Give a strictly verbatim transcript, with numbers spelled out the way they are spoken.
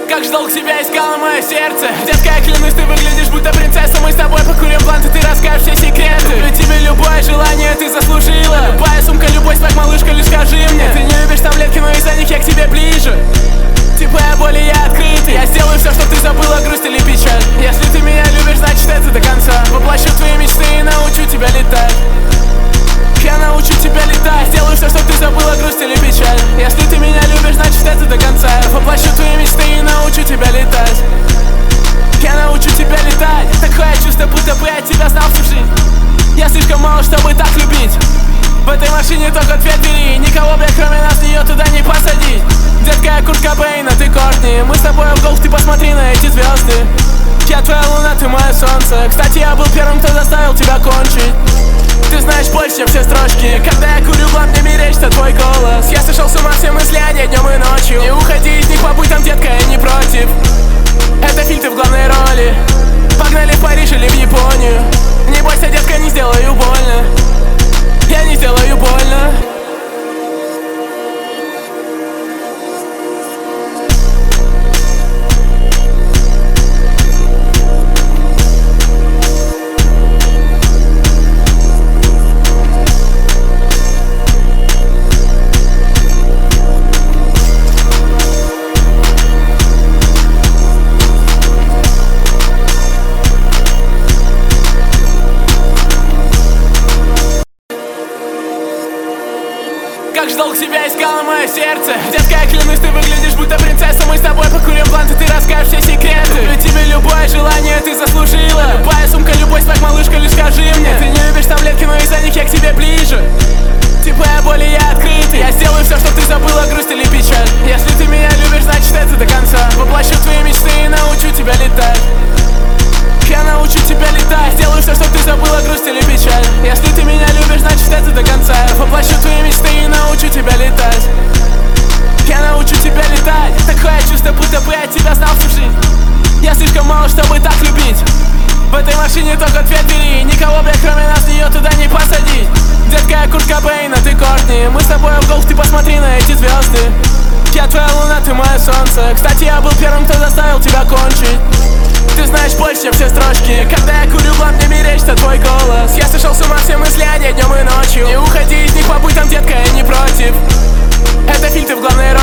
Как ждал тебя, искало мое сердце. Детка, я клянусь, ты выглядишь будто принцесса. Мы с тобой покурим блант, и ты расскажешь все секреты. Куплю тебе любое желание, ты заслужила. Любая сумка, любой свак, малышка, лишь скажи мне. Ты не любишь таблетки, но из-за них я к тебе ближе. Типа я более я открытый. Я сделаю все, чтоб ты забыла грусть или печаль. Если ты меня любишь, значит это до конца. Воплощу твои мечты и научу тебя летать. Я научу тебя летать. Сделаю все, чтоб ты забыла грусть или печаль. Если ты меня любишь, значит это до конца. Воплощу твои мечты и научу тебя летать. Я научу тебя летать. Такое чувство, будто бы я тебя знал всю жизнь. Я слишком мало, чтобы так любить. В этой машине только две двери. Никого, блядь, кроме нас, ее туда не посадить. Детка, я Курт Кобейн, а ты Кортни. Мы с тобой в голф, ты посмотри на эти звезды. Я твоя луна, ты мое солнце. Кстати, я был первым, кто заставил тебя кончить. Ты знаешь больше, чем все строчки. Когда я курю блант, мне мерещится твой голос. Я сошел с ума, все мысли о ней днем и ночью. Не уходи из них, побудь там, детка, я не против. Это фильм, ты в главной роли. Погнали в Париж или в Японию. Не бойся, детка, не сделаю больно. Я не сделаю больно. Как ждал тебя, искало мое сердце. Детка, я клянусь, ты выглядишь будто принцесса. Мы с тобой покурим блант, и ты расскажешь все секреты. Куплю тебе любое желание, ты заслужила. Любая сумка, любой свак, малышка, лишь скажи мне. Ты не любишь таблетки, но из-за них я к тебе ближе. Типа я более я открытый. Я сделаю все, чтоб ты забыла грусть или печаль. Если ты меня любишь, значит это до конца. Воплощу твои мечты и научу тебя летать. Я научу тебя летать. Сделаю все, чтоб ты забыла грусть или печаль. Если ты меня любишь, значит это до конца. Воплощу твои мечты и научу тебя летать. Я научу тебя летать. Такое чувство, будто бы я тебя знал всю жизнь. Я слишком мало, чтобы так любить. В этой машине только две двери. Никого, блядь, кроме нас, ее туда не посадить. Детка, я Курт Кобейн, а ты Кортни. Мы с тобой в голф, ты посмотри на эти звезды. Я твоя луна, ты мое солнце. Кстати, я был первым, кто заставил тебя кончить. Ты знаешь больше, чем все строчки. Когда я курю блант, мне мерещится твой голос. Я сошел с ума, все мысли о ней днем и ночью. Не уходи из них, побудь там, детка, я не против. Это фильм, ты в главной роли.